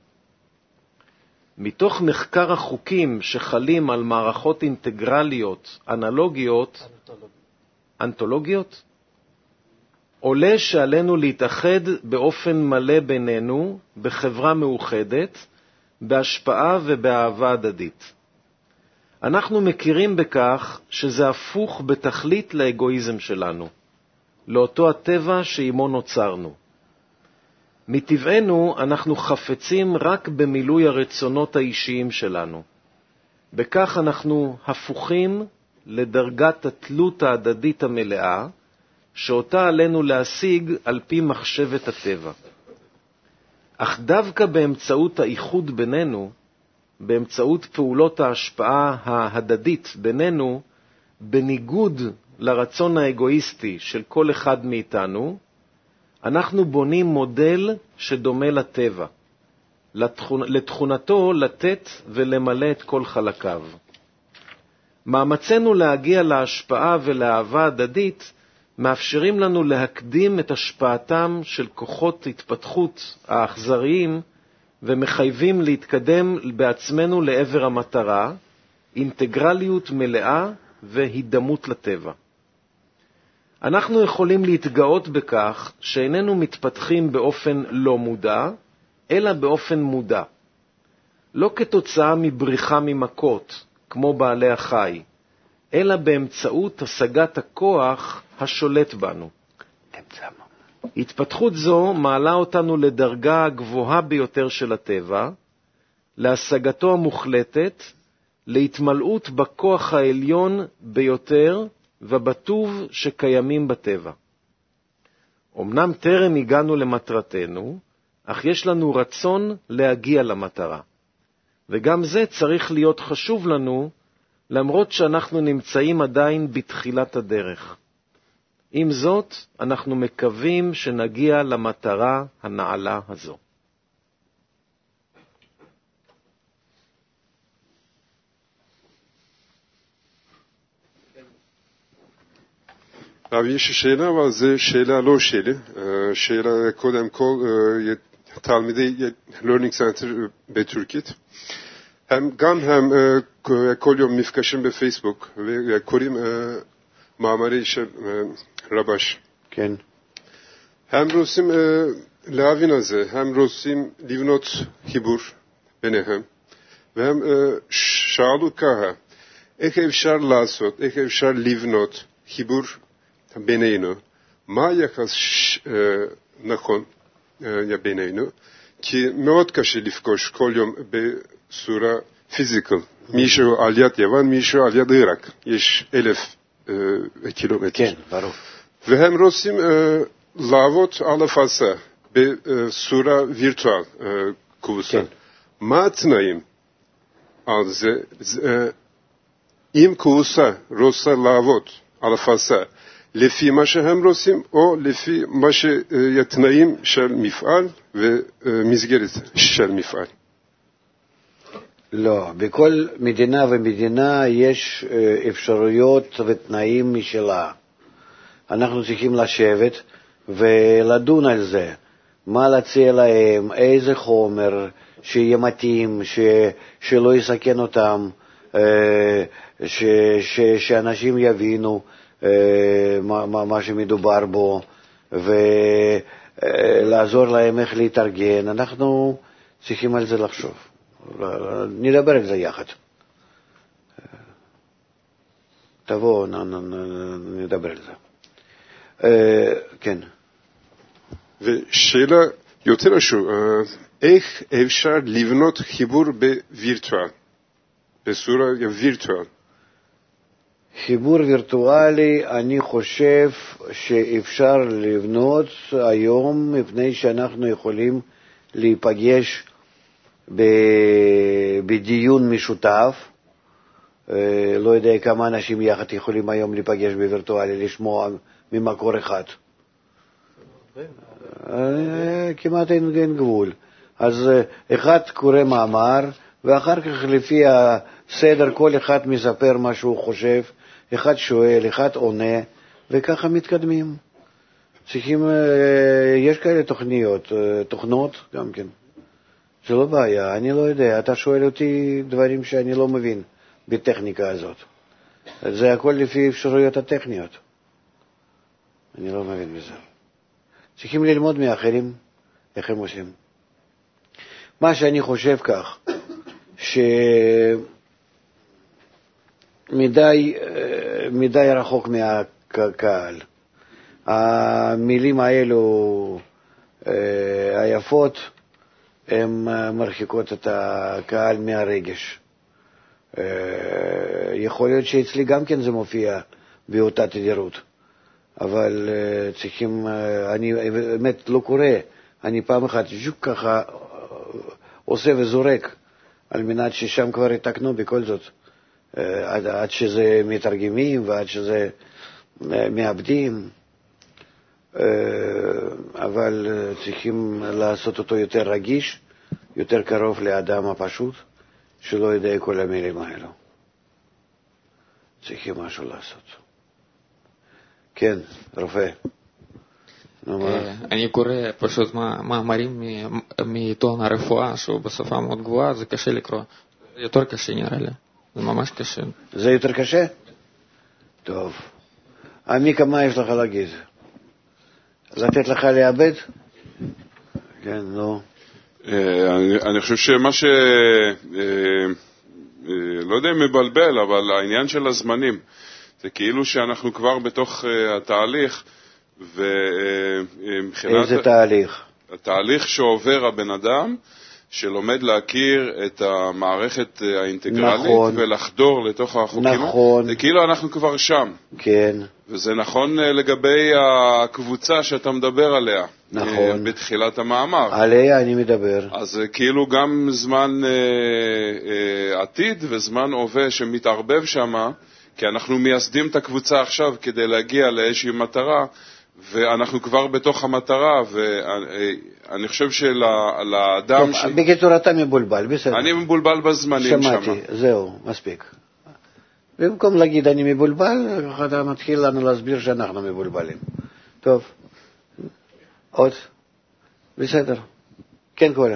מתוך מחקר החוקים שחלים על מערכות אינטגרליות, אנלוגיות, אנתולוגיות, עולה שעלינו להתאחד באופן מלא בינינו, בחברה מאוחדת, בהשפעה ובאהבה הדדית. אנחנו מכירים בכך שזה הפוך בתכלית לאגואיזם שלנו, לאותו הטבע שעימו נוצרנו. מטבענו אנחנו חפצים רק במילוי הרצונות האישיים שלנו. בכך אנחנו הפוכים לדרגת התלות ההדדית המלאה, שאותה עלינו להשיג על פי מחשבת הטבע. אך דווקא באמצעות האיחוד בינינו, באמצעות פעולות ההשפעה ההדדית בינינו, בניגוד לרצון האגואיסטי של כל אחד מאיתנו, אנחנו בונים מודל שדומה לטבע, לתכונתו לתת ולמלא את כל חלקיו. מאמצנו להגיע להשפעה ולאהבה הדדית מאפשרים לנו להקדים את השפעתם של כוחות התפתחות האכזריים ומחייבים להתקדם בעצמנו לעבר המטרה, אינטגרליות מלאה והידמות לטבע. אנחנו יכולים להתגאות בכך שאיננו מתפתחים באופן לא מודע, אלא באופן מודע. לא כתוצאה מבריחה ממכות, כמו בעלי החי, אלא באמצעות השגת הכוח השולט בנו. התפתחות זו מעלה אותנו לדרגה הגבוהה ביותר של הטבע, להשגתו המוחלטת, להתמלאות בכוח העליון ביותר ובטוב שקיימים בטבע. אמנם טרם הגענו למטרתנו, אך יש לנו רצון להגיע למטרה. וגם זה צריך להיות חשוב לנו, למרות שאנחנו נמצאים עדיין בתחילת הדרך. עם זאת, אנחנו מקווים שנגיע למטרה הנעלה הזו. רב, יש שאלה, אבל זו שאלה לא שלי. שאלה קודם כל, תלמידי Learning Center בטורקית. הם גם הם כל יום נפגשים בפייסבוק וקוראים מאמרי של רבש. כן. הם רוצים להבין על זה, הם רוצים לבנות חיבור ביניהם. והם שאלו ככה, איך אפשר לעשות, איך אפשר לבנות חיבור בינינו? מה היחס נכון בינינו? כי מאוד קשה לפגוש כל יום בצורה פיזיקל. מישהו על יד יוון, מישהו על יד עיראק. יש אלף קילומטר. כן, ברור. והם רוצים לעבוד על הפסה בצורה וירטואל, קבוצה. מה התנאים על זה? אם קבוצה רוצה לעבוד על הפסה, לפי מה שהם רוצים, או לפי מה שהתנאים של מפעל ומסגרת של מפעל. לא, בכל מדינה ומדינה יש אפשרויות ותנאים משלה. אנחנו צריכים לשבת ולדון על זה. מה להציע להם, איזה חומר שיהיה מתאים, ש... שלא יסכן אותם, ש... ש... שאנשים יבינו מה, מה, מה שמדובר בו, ולעזור להם איך להתארגן. אנחנו צריכים על זה לחשוב. נדבר על זה יחד. תבוא, נדבר על זה. כן. ושאלה יותר חשוב, איך אפשר לבנות חיבור בווירטואל, בצורה וירטואל? חיבור וירטואלי, אני חושב שאפשר לבנות היום, מפני שאנחנו יכולים להיפגש בדיון משותף. לא יודע כמה אנשים יחד יכולים היום להיפגש בווירטואלי, לשמוע ממקור אחד. כמעט אין גבול. אז אחד קורא מאמר, ואחר כך לפי הסדר כל אחד מספר מה שהוא חושב, אחד שואל, אחד עונה, וככה מתקדמים. צריכים, יש כאלה תוכניות, תוכנות גם כן. זה לא בעיה, אני לא יודע, אתה שואל אותי דברים שאני לא מבין בטכניקה הזאת. זה הכל לפי אפשרויות הטכניות. אני לא מבין בזה. צריכים ללמוד מאחרים איך הם עושים. מה שאני חושב כך, שמדי מדי רחוק מהקהל. המילים האלו היפות, הן מרחיקות את הקהל מהרגש. יכול להיות שאצלי גם כן זה מופיע באותה תדירות, אבל צריכים, אני באמת לא קורא, אני פעם אחת ז'וק ככה עושה וזורק, על מנת ששם כבר יתקנו בכל זאת, עד, עד שזה מתרגמים ועד שזה מאבדים, אבל צריכים לעשות אותו יותר רגיש, יותר קרוב לאדם הפשוט, שלא יודע כל המילים האלו. צריכים משהו לעשות. כן, רופא. אני קורא פשוט מאמרים מעיתון הרפואה, שהוא בשפה מאוד גבוהה, זה קשה לקרוא. זה יותר קשה נראה לי. זה ממש קשה. זה יותר קשה? טוב. עמיקה, מה יש לך להגיד? לתת לך לאבד? כן, נו. אני חושב שמה ש... לא יודע אם מבלבל, אבל העניין של הזמנים, זה כאילו שאנחנו כבר בתוך התהליך, ומבחינת... איזה תהליך? התהליך שעובר הבן אדם, שלומד להכיר את המערכת האינטגרלית נכון. ולחדור לתוך החוקים. נכון. זה כאילו אנחנו כבר שם. כן. וזה נכון לגבי הקבוצה שאתה מדבר עליה. נכון. בתחילת המאמר. עליה אני מדבר. אז זה כאילו גם זמן אה, אה, עתיד וזמן הווה שמתערבב שם, כי אנחנו מייסדים את הקבוצה עכשיו כדי להגיע לאיזושהי מטרה, ואנחנו כבר בתוך המטרה, ואני חושב שלאדם... טוב, ש... בקיצור אתה מבולבל, בסדר. אני מבולבל בזמנים שם. שמעתי, זהו, מספיק. במקום להגיד אני מבולבל, אתה מתחיל לנו להסביר שאנחנו מבולבלים. טוב, עוד? בסדר. כן, קולה.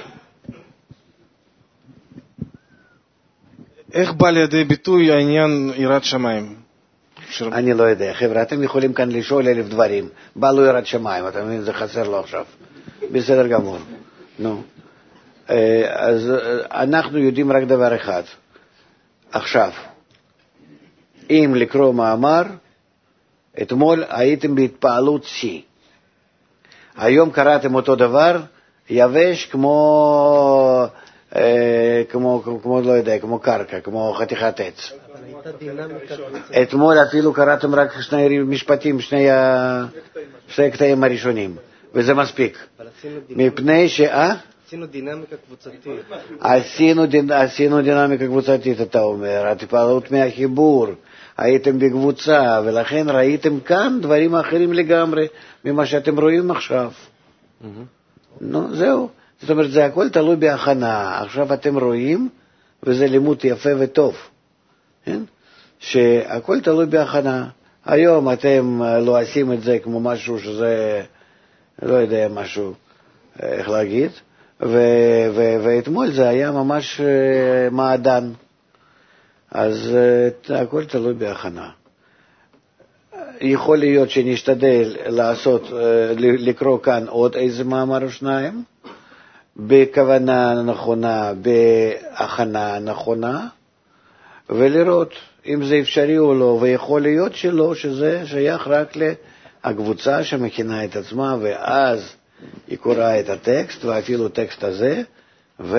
איך בא לידי ביטוי העניין יראת שמיים? אני לא יודע, חבר'ה, אתם יכולים כאן לשאול אלף דברים. בא לו יראת שמיים, אתה מבין, זה חסר לו עכשיו. בסדר גמור. נו. אז אנחנו יודעים רק דבר אחד. עכשיו, אם לקרוא מאמר, אתמול הייתם בהתפעלות שיא. היום קראתם אותו דבר, יבש כמו, אה, כמו, כמו, כמו, לא יודע, כמו קרקע, כמו חתיכת עץ. אתמול אפילו קראתם רק שני משפטים, שני, שני קטעים הראשונים, וזה מספיק. מפני ש... אה? עשינו דינמיקה קבוצתית. עשינו, עשינו דינמיקה קבוצתית, אתה אומר, התפעלות מהחיבור. הייתם בקבוצה, ולכן ראיתם כאן דברים אחרים לגמרי ממה שאתם רואים עכשיו. נו, זהו. זאת אומרת, זה הכל תלוי בהכנה. עכשיו אתם רואים, וזה לימוד יפה וטוב. כן? שהכל תלוי בהכנה. היום אתם לא עושים את זה כמו משהו שזה, לא יודע משהו, איך להגיד, ו- ו- ואתמול זה היה ממש מעדן. אז uh, הכל תלוי בהכנה. יכול להיות שנשתדל לעשות, uh, לקרוא כאן עוד איזה מאמר או שניים, בכוונה נכונה, בהכנה נכונה, ולראות אם זה אפשרי או לא, ויכול להיות שלא, שזה שייך רק לקבוצה שמכינה את עצמה, ואז היא קוראה את הטקסט, ואפילו טקסט הזה, ו...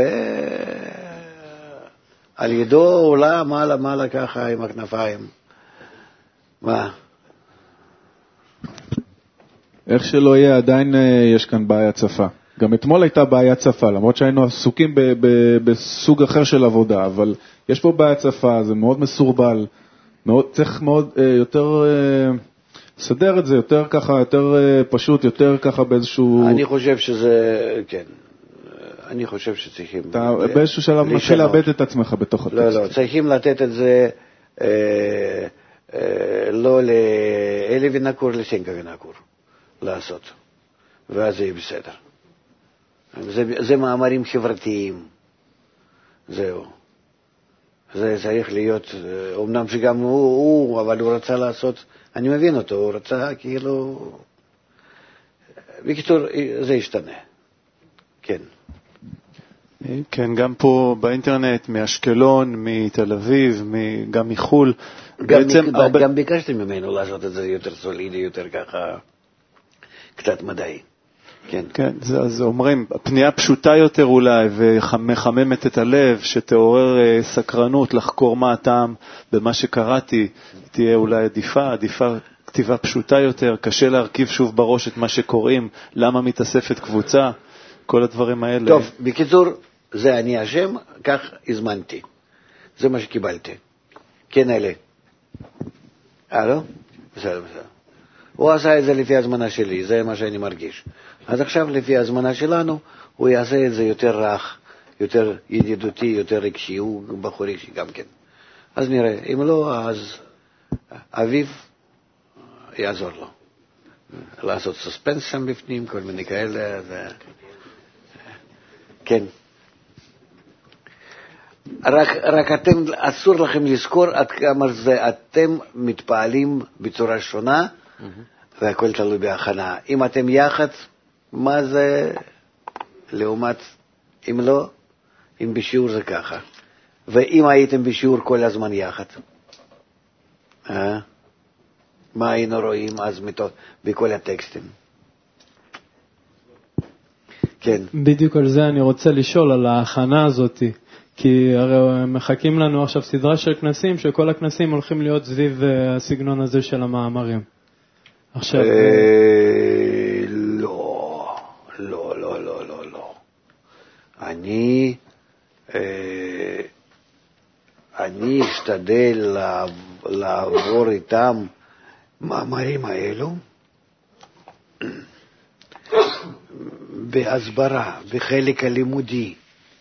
על ידו עולה מעלה מעלה ככה עם הכנפיים. מה? איך שלא יהיה, עדיין יש כאן בעיית שפה. גם אתמול הייתה בעיית שפה, למרות שהיינו עסוקים ב- ב- בסוג אחר של עבודה, אבל יש פה בעיית שפה, זה מאוד מסורבל, מאוד, צריך מאוד אה, יותר אה, סדר את זה, יותר ככה, יותר אה, פשוט, יותר ככה באיזשהו... אני חושב שזה, כן. אני חושב שצריכים... אתה באיזשהו שלב מתחיל לאבד את עצמך בתוך הטקסט. לא, לא, צריכים לתת את זה אה, אה, לא לאלי ונקור, לסנקה ונקור, לעשות. ואז זה יהיה בסדר. זה, זה מאמרים חברתיים. זהו. זה צריך להיות, אומנם שגם הוא, הוא, אבל הוא רצה לעשות, אני מבין אותו, הוא רצה כאילו... בקיצור, זה ישתנה. כן. כן, גם פה באינטרנט, מאשקלון, מתל אביב, גם מחול. גם, בעצם, הרבה... גם ביקשתי ממנו לעשות את זה יותר סולידי, יותר ככה, קצת מדעי. כן. כן, זה, אז אומרים, פנייה פשוטה יותר אולי, ומחממת את הלב, שתעורר סקרנות לחקור מה הטעם במה שקראתי, תהיה אולי עדיפה, עדיפה כתיבה פשוטה יותר, קשה להרכיב שוב בראש את מה שקוראים, למה מתאספת קבוצה, כל הדברים האלה. טוב, בקיצור, זה אני אשם, כך הזמנתי. זה מה שקיבלתי. כן, אלה. אה, לא? בסדר, בסדר. הוא עשה את זה לפי הזמנה שלי, זה מה שאני מרגיש. אז עכשיו, לפי הזמנה שלנו, הוא יעשה את זה יותר רך, יותר ידידותי, יותר רגשי, הוא בחור רגשי גם כן. אז נראה, אם לא, אז אביב יעזור לו. לעשות סוספנס שם בפנים, כל מיני כאלה, זה... כן. רק, רק אתם, אסור לכם לזכור עד כמה זה, אתם מתפעלים בצורה שונה, mm-hmm. והכל תלוי בהכנה. אם אתם יחד, מה זה לעומת, אם לא, אם בשיעור זה ככה. ואם הייתם בשיעור כל הזמן יחד, אה? מה היינו רואים אז מתוך, בכל הטקסטים? כן. בדיוק על זה אני רוצה לשאול, על ההכנה הזאת, כי הרי מחכים לנו עכשיו סדרה של כנסים, שכל הכנסים הולכים להיות סביב הסגנון הזה של המאמרים. עכשיו... לא, לא, לא, לא, לא, לא. אני... אני אשתדל לעבור איתם מאמרים האלו בהסברה, בחלק הלימודי,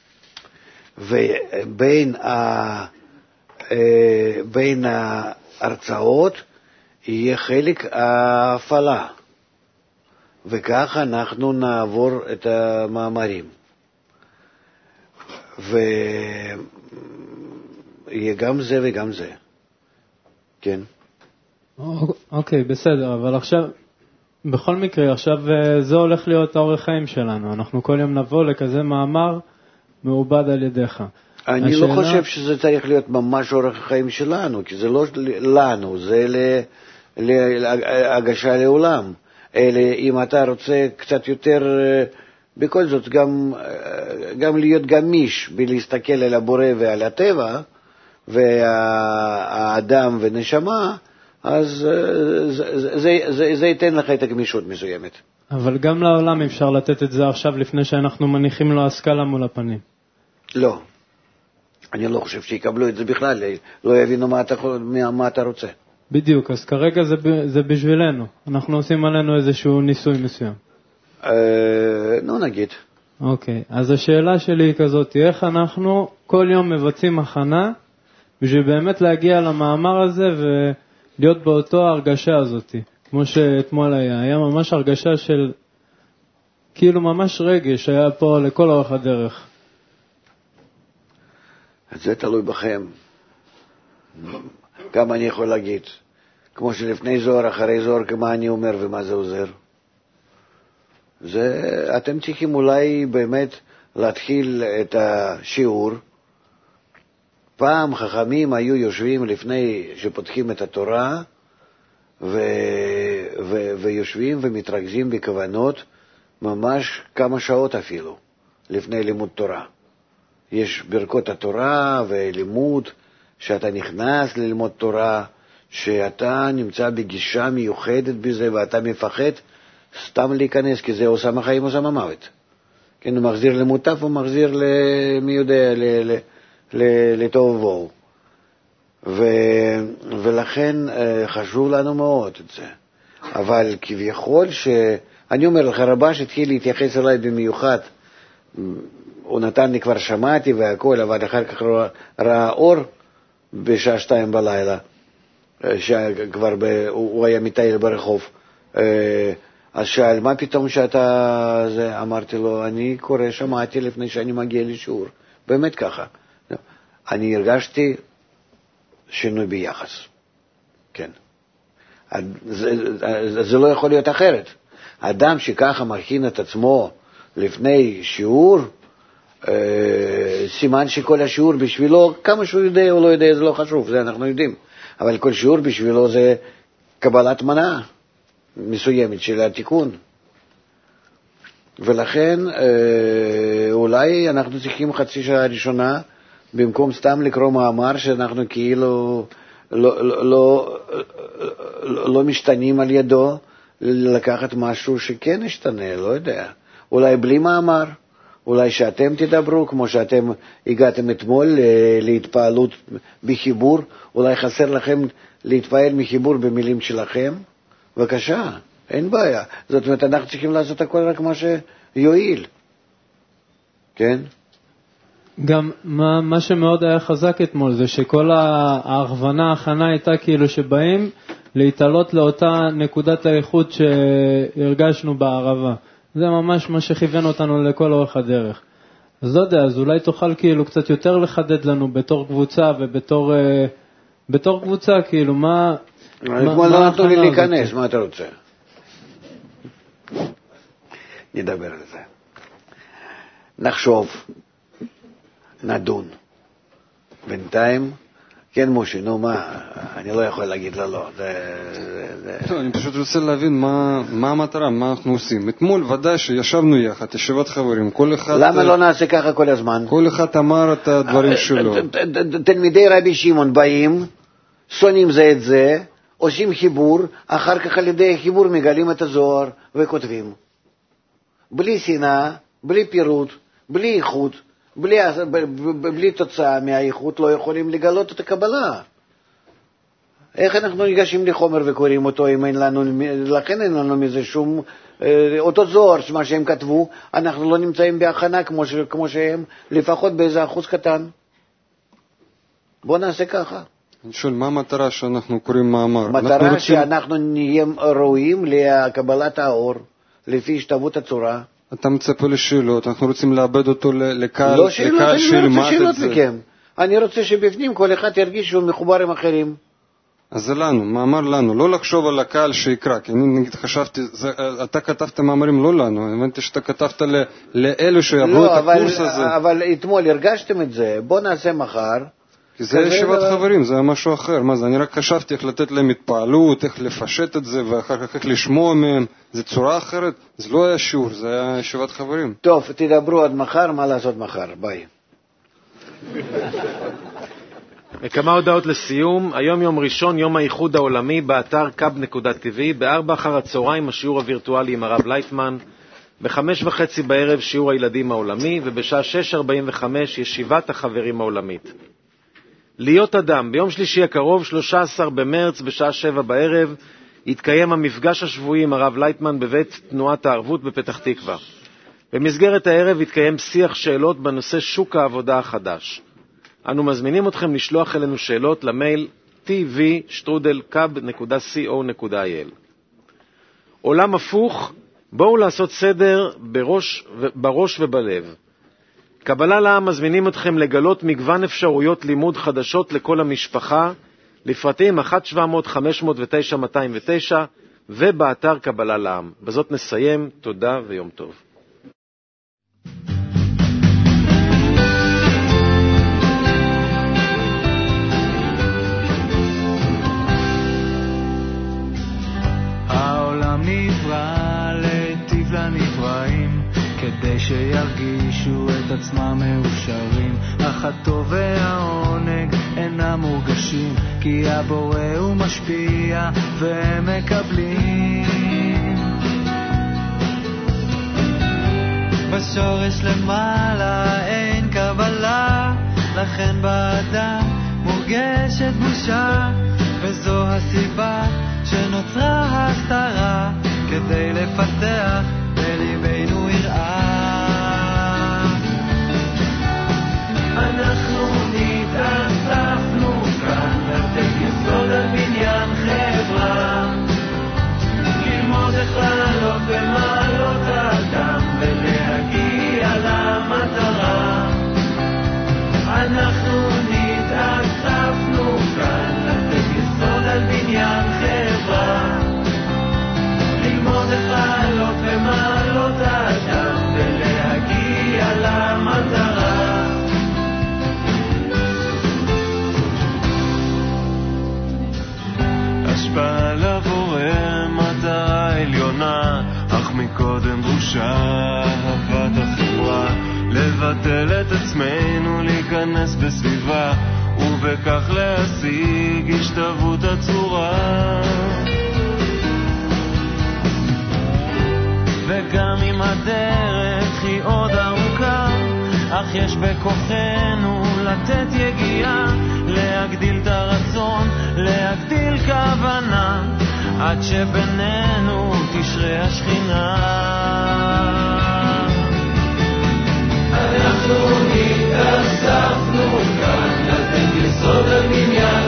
ובין ה... בין ההרצאות יהיה חלק ההפעלה, וכך אנחנו נעבור את המאמרים. ויהיה גם זה וגם זה. כן. אוקיי, בסדר, אבל עכשיו, בכל מקרה, עכשיו זה הולך להיות האורח חיים שלנו. אנחנו כל יום נבוא לכזה מאמר מעובד על ידיך. אני לא חושב שזה צריך להיות ממש אורח החיים שלנו, כי זה לא לנו, זה להגשה לעולם. אלא אם אתה רוצה קצת יותר... בכל זאת, גם, גם להיות גמיש בלהסתכל על הבורא ועל הטבע, והאדם ונשמה, אז זה, זה, זה, זה ייתן לך את הגמישות מסוימת. אבל גם לעולם אפשר לתת את זה עכשיו, לפני שאנחנו מניחים לו השכלה מול הפנים. לא. אני לא חושב שיקבלו את זה בכלל, לא יבינו מה אתה, מה אתה רוצה. בדיוק, אז כרגע זה, זה בשבילנו. אנחנו עושים עלינו איזשהו ניסוי מסוים. נו נגיד. אוקיי, אז השאלה שלי היא כזאת, איך אנחנו כל יום מבצעים הכנה בשביל באמת להגיע למאמר הזה ולהיות באותו הרגשה הזאת, כמו שאתמול היה, היה ממש הרגשה של כאילו ממש רגש היה פה לכל אורך הדרך. זה תלוי בכם. כמה אני יכול להגיד, כמו שלפני זוהר, אחרי זוהר, כמה אני אומר ומה זה עוזר. זה, אתם צריכים אולי באמת להתחיל את השיעור. פעם חכמים היו יושבים לפני שפותחים את התורה, ו, ו, ויושבים ומתרכזים בכוונות ממש כמה שעות אפילו, לפני לימוד תורה. יש ברכות התורה ולימוד, שאתה נכנס ללמוד תורה, שאתה נמצא בגישה מיוחדת בזה ואתה מפחד סתם להיכנס, כי זה עושה מחיים, עושה ממוות. כן, הוא מחזיר למוטף, הוא מחזיר למי יודע, לטוב ובואו. ולכן חשוב לנו מאוד את זה. אבל כביכול ש... אני אומר לך, רבש התחיל להתייחס אליי במיוחד, הוא נתן לי כבר שמעתי והכל, אבל אחר כך ראה אור בשעה שתיים בלילה, שכבר ב... הוא היה מטייל ברחוב. אז שאל, מה פתאום שאתה... זה, אמרתי לו, אני קורא, שמעתי לפני שאני מגיע לשיעור. באמת ככה. אני הרגשתי שינוי ביחס. כן. זה, זה, זה לא יכול להיות אחרת. אדם שככה מכין את עצמו לפני שיעור, אה, סימן שכל השיעור בשבילו, כמה שהוא יודע או לא יודע, זה לא חשוב, זה אנחנו יודעים. אבל כל שיעור בשבילו זה קבלת מנה מסוימת של התיקון. ולכן אה, אולי אנחנו צריכים חצי שעה ראשונה, במקום סתם לקרוא מאמר שאנחנו כאילו לא, לא, לא, לא, לא משתנים על ידו, לקחת משהו שכן ישתנה, לא יודע. אולי בלי מאמר, אולי שאתם תדברו, כמו שאתם הגעתם אתמול להתפעלות בחיבור, אולי חסר לכם להתפעל מחיבור במילים שלכם. בבקשה, אין בעיה. זאת אומרת, אנחנו צריכים לעשות הכל רק מה שיועיל. כן? גם מה, מה שמאוד היה חזק אתמול זה שכל ההכוונה, ההכנה הייתה כאילו שבאים להתעלות לאותה נקודת האיכות שהרגשנו בערבה. זה ממש מה שכיוון אותנו לכל אורך הדרך. אז לא יודע, אז אולי תוכל כאילו קצת יותר לחדד לנו בתור קבוצה ובתור בתור קבוצה כאילו מה... כמו לא נתנו לי להיכנס, מה אתה רוצה? נדבר על זה. נחשוב, נדון. בינתיים כן, מושי, נו מה, אני לא יכול להגיד לה לא. אני פשוט רוצה להבין מה המטרה, מה אנחנו עושים. אתמול ודאי שישבנו יחד, ישיבת חברים, כל אחד... למה לא נעשה ככה כל הזמן? כל אחד אמר את הדברים שלו. תלמידי רבי שמעון באים, שונאים זה את זה, עושים חיבור, אחר כך על ידי החיבור מגלים את הזוהר וכותבים. בלי שנאה, בלי פירוט, בלי איכות, בלי, בלי תוצאה מהאיכות לא יכולים לגלות את הקבלה. איך אנחנו ניגשים לחומר וקוראים אותו אם אין לנו, לכן אין לנו מזה שום, אותו זוהר, מה שהם כתבו, אנחנו לא נמצאים בהכנה כמו, ש, כמו שהם, לפחות באיזה אחוז קטן. בוא נעשה ככה. אני שואל, מה המטרה שאנחנו קוראים מאמר? מטרה רוצים... שאנחנו נהיה ראויים לקבלת האור, לפי השתוות הצורה. אתה מצפה לשאלות, אנחנו רוצים לאבד אותו לקהל, לא שאלות, לקהל אני לא רוצה שאלות זה. מכם. אני רוצה שבפנים כל אחד ירגיש שהוא מחובר עם אחרים. אז זה לנו, מאמר לנו, לא לחשוב על הקהל שיקרא, כי אני נגיד חשבתי, זה, אתה כתבת מאמרים לא לנו, הבנתי שאתה כתבת ל, לאלו שיעברו לא, את הקורס אבל, הזה. אבל אתמול הרגשתם את זה, בוא נעשה מחר. כי זה ישיבת דבר... חברים, זה היה משהו אחר, מה זה, אני רק חשבתי איך לתת להם התפעלות, איך לפשט את זה, ואחר כך איך לשמוע מהם, זה צורה אחרת, זה לא היה שיעור, זה היה ישיבת חברים. טוב, תדברו עד מחר, מה לעשות מחר, ביי. כמה הודעות לסיום. היום יום ראשון, יום האיחוד העולמי, באתר קאב נקודה טי וי, בארבע אחר הצהריים השיעור הווירטואלי עם הרב לייטמן, בחמש וחצי בערב שיעור הילדים העולמי, ובשעה שש ארבעים וחמש ישיבת החברים העולמית. להיות אדם, ביום שלישי הקרוב, שלושה עשר במרץ, בשעה שבע בערב, יתקיים המפגש השבועי עם הרב לייטמן בבית תנועת הערבות בפתח תקווה. במסגרת הערב יתקיים שיח שאלות בנושא שוק העבודה החדש. אנו מזמינים אתכם לשלוח אלינו שאלות למייל טי וי שטרודל קאב נקודה סי או נקודה איי אל. עולם הפוך, בואו לעשות סדר בראש, בראש ובלב. קבלה לעם מזמינים אתכם לגלות מגוון אפשרויות לימוד חדשות לכל המשפחה, לפרטים אחת שבע מאות חמש מאות ותשע מאתיים ותשע ובאתר קבלה לעם. בזאת נסיים, תודה ויום טוב. העולם נברא להיטיב לנבראים, כדי שירגישו את עצמם מאושרים, אך הטוב והעונג אינם מורגשים, כי הבורא הוא משפיע והם מקבלים. בשורש למעלה אין קבלה, לכן באדם מורגשת בושה, וזו הסיבה שנוצרה הסתרה, כדי לפתח בליבנו יראה. אנחנו נתאספנו כאן לתת יסוד על בניין חברה, ללמוד איך לעלות במעלות האדם ולהגיע למטרה. אנחנו נתאספנו כאן לתת יסוד על בניין חברה, ללמוד איך לעלות במעלות האדם ולהגיע למטרה. השפעה לבורא מטרה עליונה, אך מקודם דרושה אהבת החברה, לבטל את עצמנו, להיכנס בסביבה, ובכך להשיג השתוות הצורה. וגם אם הדרך היא עוד ארוכה, אך יש בכוחנו לתת יגיעה, להגדיל את הרצון, להגדיל כוונה, עד שבינינו תשרה השכינה. אנחנו נתאספנו כאן לתת יסוד על בניין